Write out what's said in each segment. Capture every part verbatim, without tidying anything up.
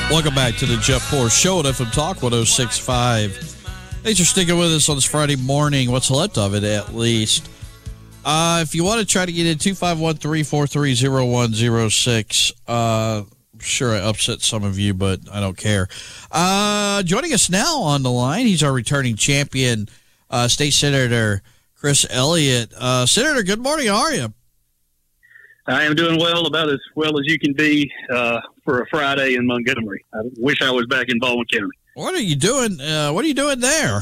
Welcome back to the Jeff Poor Show at F M Talk one oh six point five. Thanks for sticking with us on this Friday morning, what's left of it at least. Uh, if you want to try to get in, two five one, three four three, zero one zero six. Uh, I'm sure I upset some of you, but I don't care. Uh, joining us now on the line, he's our returning champion, uh, State Senator Chris Elliott. Uh, Senator, good morning. How are you? I am doing well, about as well as you can be uh, for a Friday in Montgomery. I wish I was back in Baldwin County. What are you doing? Uh, what are you doing there?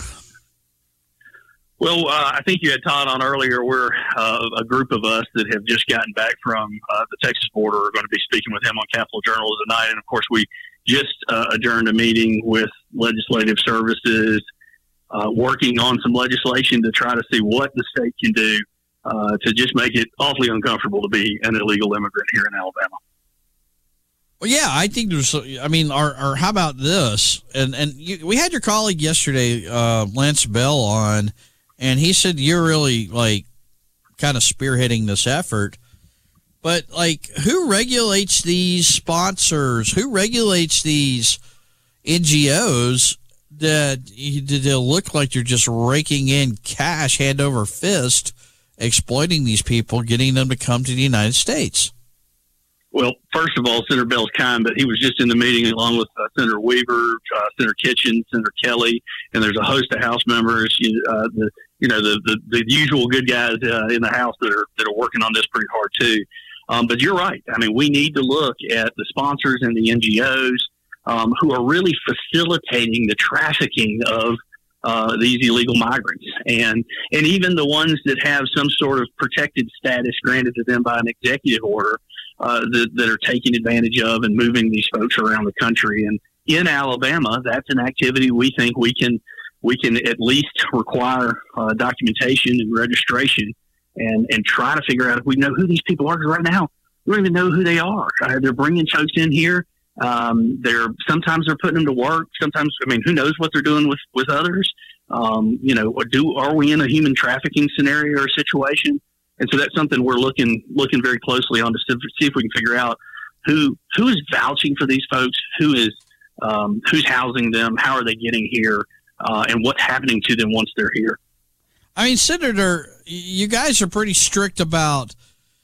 Well, uh, I think you had Todd on earlier. We're uh, a group of us that have just gotten back from uh, the Texas border. We're going to be speaking with him on Capitol Journal tonight. And, of course, we just uh, adjourned a meeting with Legislative Services, uh, working on some legislation to try to see what the state can do Uh, to just make it awfully uncomfortable to be an illegal immigrant here in Alabama. Well, yeah, I think there's, I mean, or, or how about this? And and you, we had your colleague yesterday, uh, Lance Bell, on, and he said you're really, like, kind of spearheading this effort. But, like, who regulates these sponsors? Who regulates these N G Os that they'll look like they're just raking in cash hand over fist, exploiting these people, getting them to come to the United States? Well, first of all, Senator Bell's kind, but he was just in the meeting along with uh, Senator Weaver, uh, Senator Kitchen, Senator Kelly, and there's a host of House members. You, uh, the you know the, the the usual good guys uh, in the House that are that are working on this pretty hard too. Um, but you're right. I mean, we need to look at the sponsors and the N G Os um, who are really facilitating the trafficking of Uh, these illegal migrants, and and even the ones that have some sort of protected status granted to them by an executive order uh, that, that are taking advantage of and moving these folks around the country. And in Alabama, that's an activity we think we can we can at least require uh, documentation and registration, and and try to figure out if we know who these people are. Because right now, we don't even know who they are. Uh, they're bringing folks in here. Um, they're sometimes they're putting them to work. Sometimes, I mean, who knows what they're doing with, with others? Um, you know, or do, are we in a human trafficking scenario or situation? And so that's something we're looking, looking very closely on to see if we can figure out who, who is vouching for these folks, who is, um, who's housing them, how are they getting here, uh, and what's happening to them once they're here. I mean, Senator, you guys are pretty strict about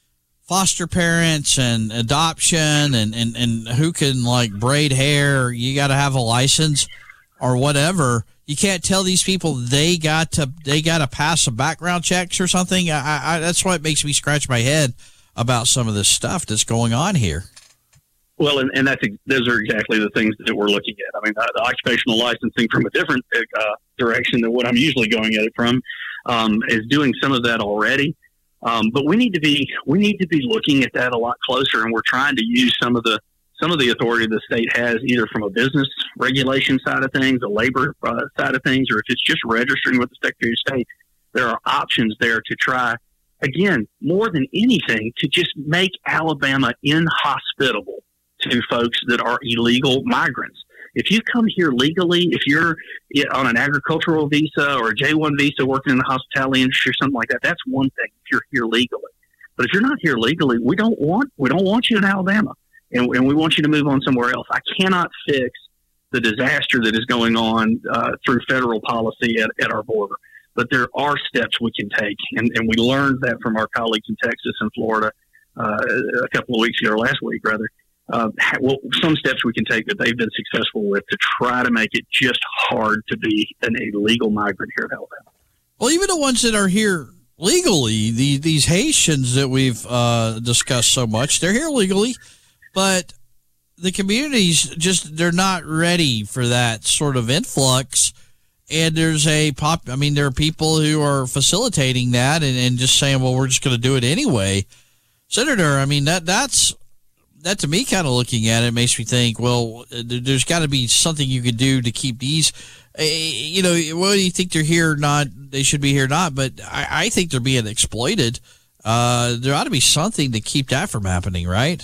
foster parents and adoption and, and, and who can, like, braid hair. You got to have a license or whatever. You can't tell these people they got to they got to pass some background checks or something. I, I, that's why it makes me scratch my head about some of this stuff that's going on here. Well, and, and that's those are exactly the things that we're looking at. I mean, the, the occupational licensing from a different uh, direction than what I'm usually going at it from um, is doing some of that already. Um, but we need to be we need to be looking at that a lot closer, and we're trying to use some of the some of the authority the state has, either from a business regulation side of things, a labor uh, side of things, or if it's just registering with the Secretary of State. There are options there to try, again, more than anything, to just make Alabama inhospitable to folks that are illegal migrants. If you come here legally, if you're on an agricultural visa or a J one visa working in the hospitality industry or something like that, that's one thing if you're here legally. But if you're not here legally, we don't want we don't want you in Alabama, and, and we want you to move on somewhere else. I cannot fix the disaster that is going on uh, through federal policy at, at our border. But there are steps we can take, and, and we learned that from our colleagues in Texas and Florida uh, a couple of weeks ago, or last week, rather. Uh, well, some steps we can take that they've been successful with to try to make it just hard to be an illegal migrant here in Alabama. Well, even the ones that are here legally, the, these Haitians that we've uh, discussed so much, they're here legally, but the communities just, they're not ready for that sort of influx. And there's a pop, I mean, there are people who are facilitating that and, and just saying, well, we're just going to do it anyway. Senator, I mean, that that's, that to me, kind of looking at it, makes me think, well, there's got to be something you could do to keep these, uh, you know, whether you think they're here or not, they should be here or not, but I, I think they're being exploited. Uh, there ought to be something to keep that from happening, right?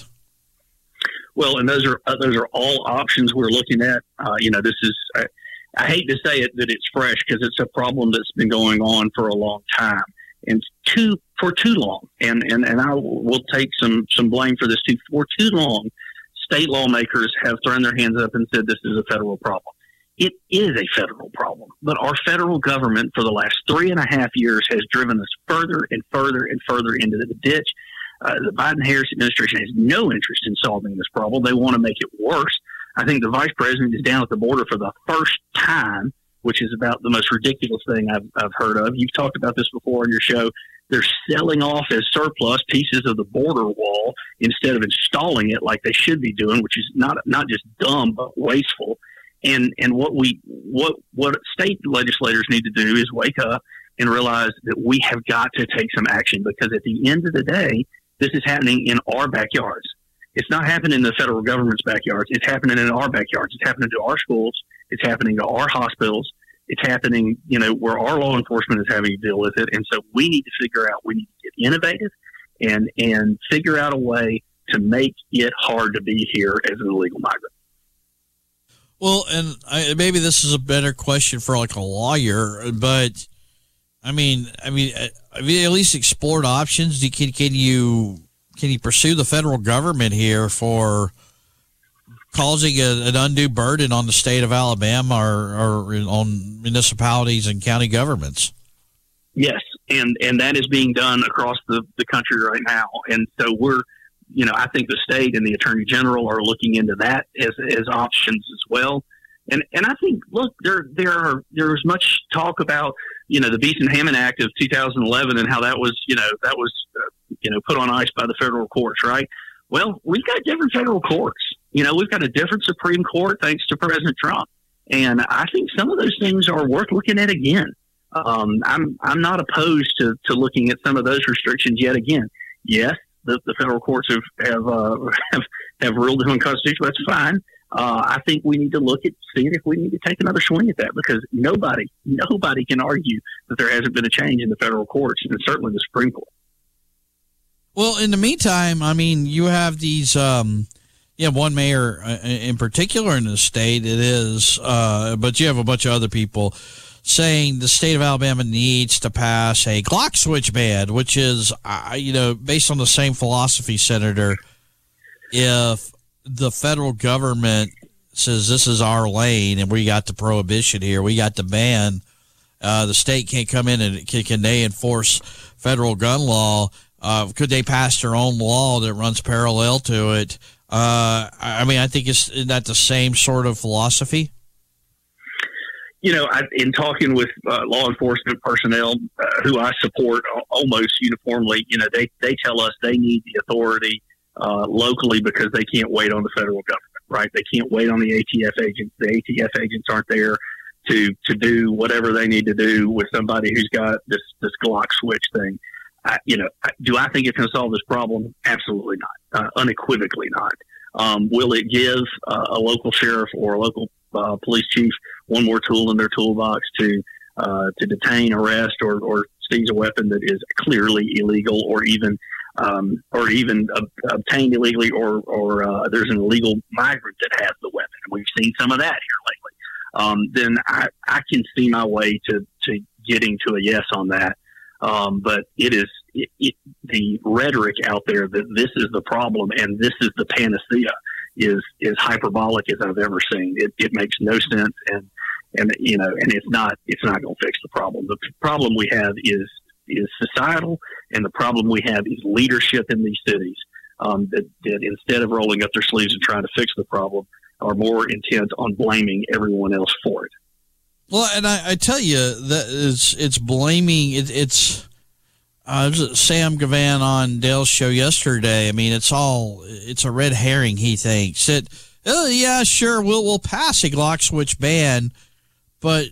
Well, and those are uh, those are all options we're looking at. Uh, you know, this is, I, I hate to say it that it's fresh because it's a problem that's been going on for a long time. And too for too long, and, and, and I will take some, some blame for this too. For too long, state lawmakers have thrown their hands up and said this is a federal problem. It is a federal problem, but our federal government for the last three and a half years has driven us further and further and further into the ditch. Uh, the Biden-Harris administration has no interest in solving this problem. They want to make it worse. I think the vice president is down at the border for the first time, which is about the most ridiculous thing I've, I've heard of. You've talked about this before on your show. They're selling off as surplus pieces of the border wall instead of installing it like they should be doing, which is not not just dumb but wasteful. And and what we what what state legislators need to do is wake up and realize that we have got to take some action, because at the end of the day, this is happening in our backyards. It's not happening in the federal government's backyards. It's happening in our backyards. It's happening to our schools. It's happening to our hospitals. It's happening, you know, where our law enforcement is having to deal with it. And so we need to figure out, we need to get innovative and, and figure out a way to make it hard to be here as an illegal migrant. Well, and I, maybe this is a better question for like a lawyer, but I mean, I mean, have you at least explored options? Can, can you can you pursue the federal government here for causing a, an undue burden on the state of Alabama or, or on municipalities and county governments? Yes, and and that is being done across the, the country right now. And so we're, you know, I think the state and the attorney general are looking into that as as options as well. And and I think, look, there there are there's much talk about, you know, the Beeson-Hammond Act of two thousand eleven and how that was, you know, that was, uh, you know, put on ice by the federal courts, right? Well, we've got different federal courts. You know, we've got a different Supreme Court thanks to President Trump. And I think some of those things are worth looking at again. Um, I'm I'm not opposed to, to looking at some of those restrictions yet again. Yes, the, the federal courts have have, uh, have have ruled them unconstitutional. That's fine. Uh, I think we need to look at seeing if we need to take another swing at that, because nobody nobody can argue that there hasn't been a change in the federal courts, and certainly the Supreme Court. Well, in the meantime, I mean, you have these, um, you have one mayor in particular in the state, it is, uh, but you have a bunch of other people saying the state of Alabama needs to pass a Glock switch ban, which is, uh, you know, based on the same philosophy, Senator. If the federal government says this is our lane and we got the prohibition here, we got the ban, uh, the state can't come in and can, can they enforce federal gun law? Uh, could they pass their own law that runs parallel to it? Uh, I mean, I think it's isn't that the same sort of philosophy? You know, I, in talking with uh, law enforcement personnel uh, who I support almost uniformly, you know, they, they tell us they need the authority uh, locally because they can't wait on the federal government, right? They can't wait on the A T F agents. The A T F agents aren't there to to do whatever they need to do with somebody who's got this, this Glock switch thing. I, you know, do I think it can solve this problem? Absolutely not. Uh, unequivocally not. Um, will it give uh, a local sheriff or a local uh, police chief one more tool in their toolbox to uh, to detain, arrest, or, or seize a weapon that is clearly illegal, or even um, or even ob- obtained illegally, or or uh, there's an illegal migrant that has the weapon? And we've seen some of that here lately. Um, then I, I can see my way to, to getting to a yes on that. Um, but it is it, it, the rhetoric out there that this is the problem and this is the panacea is is hyperbolic as I've ever seen. It, it makes no sense, and and you know, and it's not it's not going to fix the problem. The problem we have is is societal, and the problem we have is leadership in these cities um, that, that instead of rolling up their sleeves and trying to fix the problem, are more intent on blaming everyone else for it. Well, and I, I tell you that it's it's blaming it, it's uh, Sam Gavan on Dale's show yesterday. I mean, it's all it's a red herring. He thinks that oh yeah, sure, we'll we'll pass a Glock switch ban, but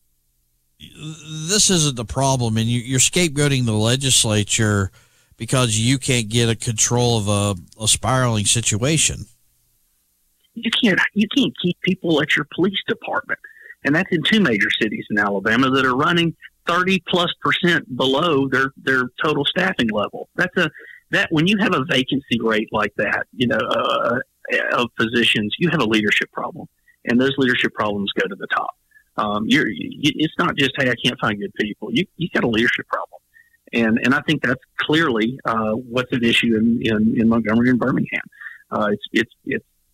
this isn't the problem, and you, you're scapegoating the legislature because you can't get a control of a, a spiraling situation. You can't you can't keep people at your police department. And that's in two major cities in Alabama that are running thirty plus percent below their, their total staffing level. That's a, that when you have a vacancy rate like that, you know, uh, of physicians, you have a leadership problem, and those leadership problems go to the top. Um, you're, you, it's not just, hey, I can't find good people. You, you got a leadership problem. And, and I think that's clearly, uh, what's at issue in, in, in Montgomery and Birmingham. Uh, it's, it's, it's,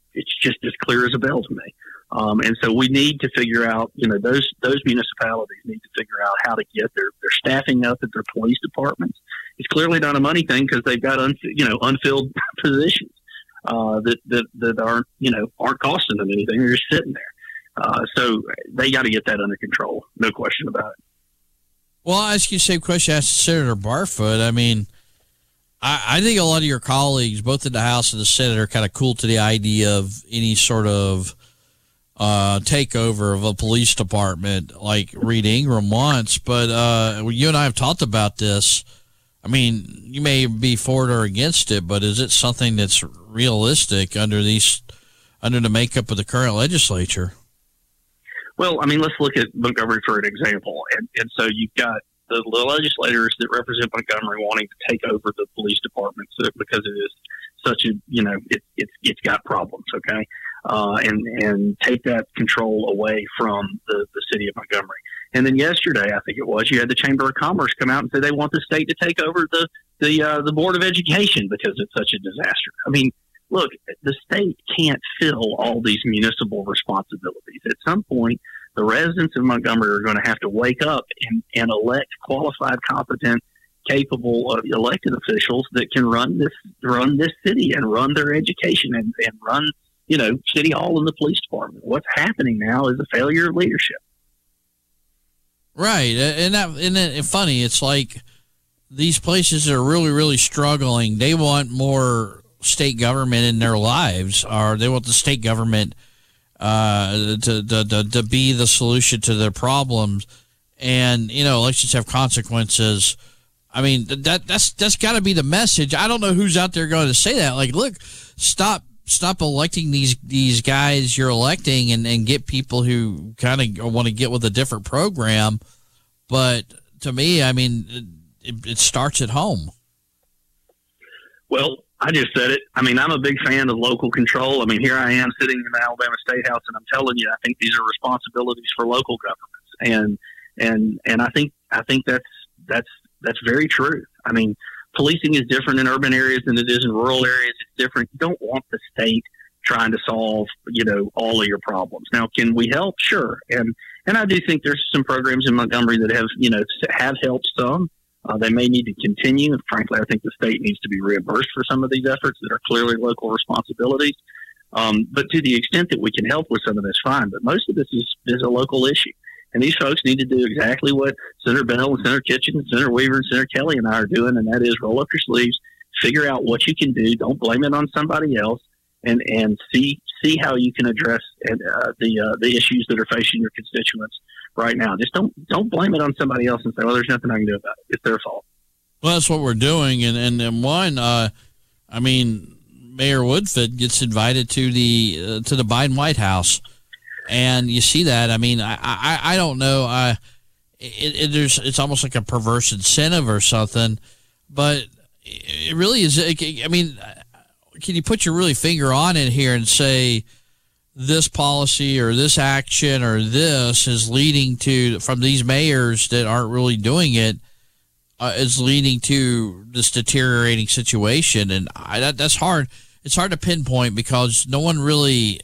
it's just as clear as a bell to me. Um, and so we need to figure out, you know, those those municipalities need to figure out how to get their, their staffing up at their police departments. It's clearly not a money thing because they've got un, you know unfilled positions uh, that, that that aren't you know aren't costing them anything. They're just sitting there. Uh, so they got to get that under control. No question about it. Well, I'll ask you the same question I asked Senator Barfoot. I mean, I, I think a lot of your colleagues, both in the House and the Senate, are kind of cool to the idea of any sort of uh, takeover of a police department like Reed Ingram wants. But uh, you and I have talked about this. I mean, you may be for it or against it, but is it something that's realistic under these under the makeup of the current legislature? Well, I mean, let's look at Montgomery for an example. And, and so you've got the, the legislators that represent Montgomery wanting to take over the police department because it is such a, you know, it, it's it's got problems, okay? Uh, and, and take that control away from the, the city of Montgomery. And then yesterday, I think it was, you had the Chamber of Commerce come out and say they want the state to take over the, the, uh, the Board of Education because it's such a disaster. I mean, look, the state can't fill all these municipal responsibilities. At some point, the residents of Montgomery are going to have to wake up and, and elect qualified, competent, capable uh, elected officials that can run this run this city and run their education and, and run, you know, City Hall and the police department. What's happening now is a failure of leadership. Right, and that and it's funny. It's like these places that are really, really struggling. They want more state government in their lives, or they want the state government uh, to, to, to, to be the solution to their problems. And, you know, elections have consequences. I mean, that that's that's got to be the message. I don't know who's out there going to say that. Like, look, stop stop electing these these guys you're electing and, and get people who kind of want to get with a different program. But to me, I mean, it, it starts at home. Well, I just said it. I mean, I'm a big fan of local control. I mean, here I am sitting in the Alabama State House, and I'm telling you, I think these are responsibilities for local governments, and and and I think I think that's that's that's very true. I mean, policing is different in urban areas than it is in rural areas. It's different. You don't want the state trying to solve, you know, all of your problems. Now, can we help? Sure, and and I do think there's some programs in Montgomery that have, you know, have helped some. Uh, they may need to continue. And frankly, I think the state needs to be reimbursed for some of these efforts that are clearly local responsibilities. Um, but to the extent that we can help with some of this, fine. But most of this is, is a local issue. And these folks need to do exactly what Senator Bell and Senator Kitchen and Senator Weaver and Senator Kelly and I are doing, and that is roll up your sleeves, figure out what you can do. Don't blame it on somebody else, and, and see see how you can address uh, the uh, the issues that are facing your constituents right now. Just don't don't blame it on somebody else and say, well, there's nothing I can do about it. It's their fault. Well, that's what we're doing. And, and, and one, uh, I mean, Mayor Woodford gets invited to the uh, to the Biden White House. And you see that. I mean, I, I, I don't know. I, it, it, there's, it's almost like a perverse incentive or something. But it really is. I mean, can you put your really finger on it here and say, this policy or this action or this is leading to, from these mayors that aren't really doing it, uh, is leading to this deteriorating situation? And I, that, that's hard. It's hard to pinpoint because no one really,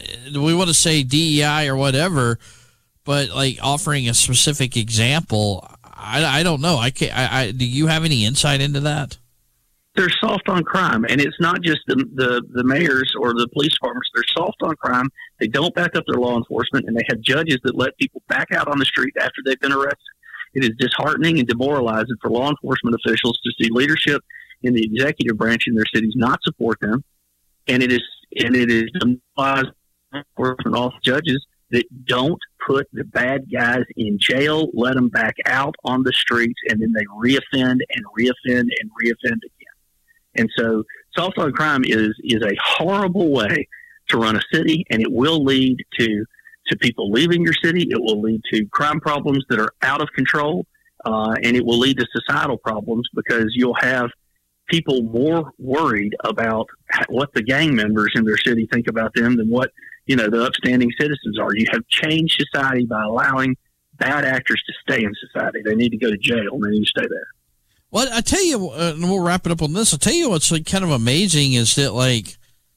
we want to say D E I or whatever, but like offering a specific example, I, I don't know. I can't, I, I, do you have any insight into that? They're soft on crime, and it's not just the, the the mayors or the police departments. They're soft on crime. They don't back up their law enforcement, and they have judges that let people back out on the street after they've been arrested. It is disheartening and demoralizing for law enforcement officials to see leadership in the executive branch in their cities not support them, and it is and it is demoralizing for all judges that don't put the bad guys in jail, let them back out on the streets, and then they reoffend and reoffend and reoffend again. And so soft on crime is is a horrible way to run a city, and it will lead to to people leaving your city. It will lead to crime problems that are out of control, uh, and it will lead to societal problems because you'll have people more worried about what the gang members in their city think about them than what, you know, the upstanding citizens are. You have changed society by allowing bad actors to stay in society. They need to go to jail, and they need to stay there. Well, I tell you, uh, and we'll wrap it up on this. I'll tell you what's like kind of amazing is that, like,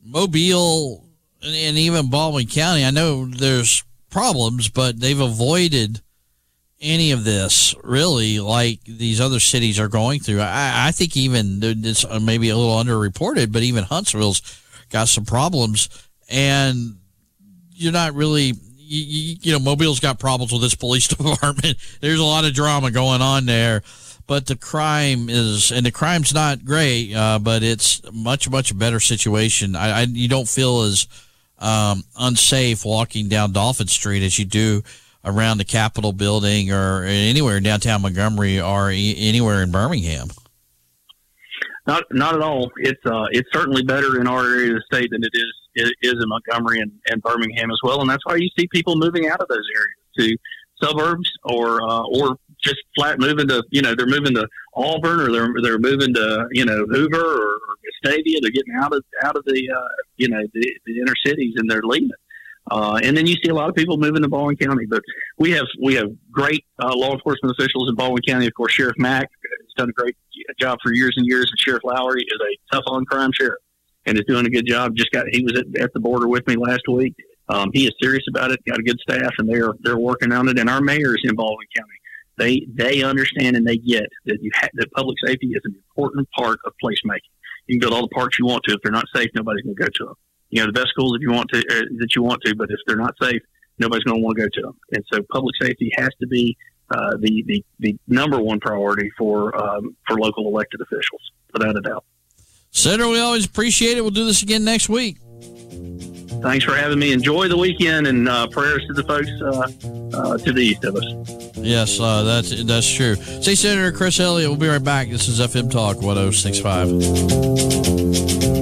Mobile and even Baldwin County, I know there's problems, but they've avoided any of this really like these other cities are going through. I, I think even it's maybe a little underreported, but even Huntsville's got some problems, and you're not really, you, you know, Mobile's got problems with its police department. There's a lot of drama going on there, but the crime is, and the crime's not great, uh, but it's much, much better situation. I, I you don't feel as um, unsafe walking down Dolphin Street as you do around the Capitol building or anywhere in downtown Montgomery or e- anywhere in Birmingham. Not, not at all. It's uh, it's certainly better in our area of the state than it is it is in Montgomery and, and Birmingham as well, and that's why you see people moving out of those areas to suburbs or uh, or just flat moving to, you know, they're moving to Auburn or they're they're moving to, you know, Hoover or, or Gustavia. They're getting out of out of the uh, you know the, the inner cities and they're leaving. Uh, and then you see a lot of people moving to Baldwin County, but we have we have great uh, law enforcement officials in Baldwin County. Of course, Sheriff Mack has done a great job for years and years, and Sheriff Lowry is a tough on crime sheriff and is doing a good job. Just got he was at, at the border with me last week. Um, he is serious about it. Got a good staff, and they're they're working on it. And our mayors in Baldwin County, they they understand and they get that you ha- that public safety is an important part of placemaking. You can build all the parks you want to. If they're not safe, nobody's going to go to them. You know, the best schools if you want to, uh, that you want to, but if they're not safe, nobody's going to want to go to them. And so public safety has to be uh, the, the, the number one priority for, um, for local elected officials, without a doubt. Senator, we always appreciate it. We'll do this again next week. Thanks for having me. Enjoy the weekend, and uh, prayers to the folks uh, uh, to the east of us. Yes, uh, that's, that's true. Say, Senator Chris Elliott, we'll be right back. This is F M Talk one oh six point five.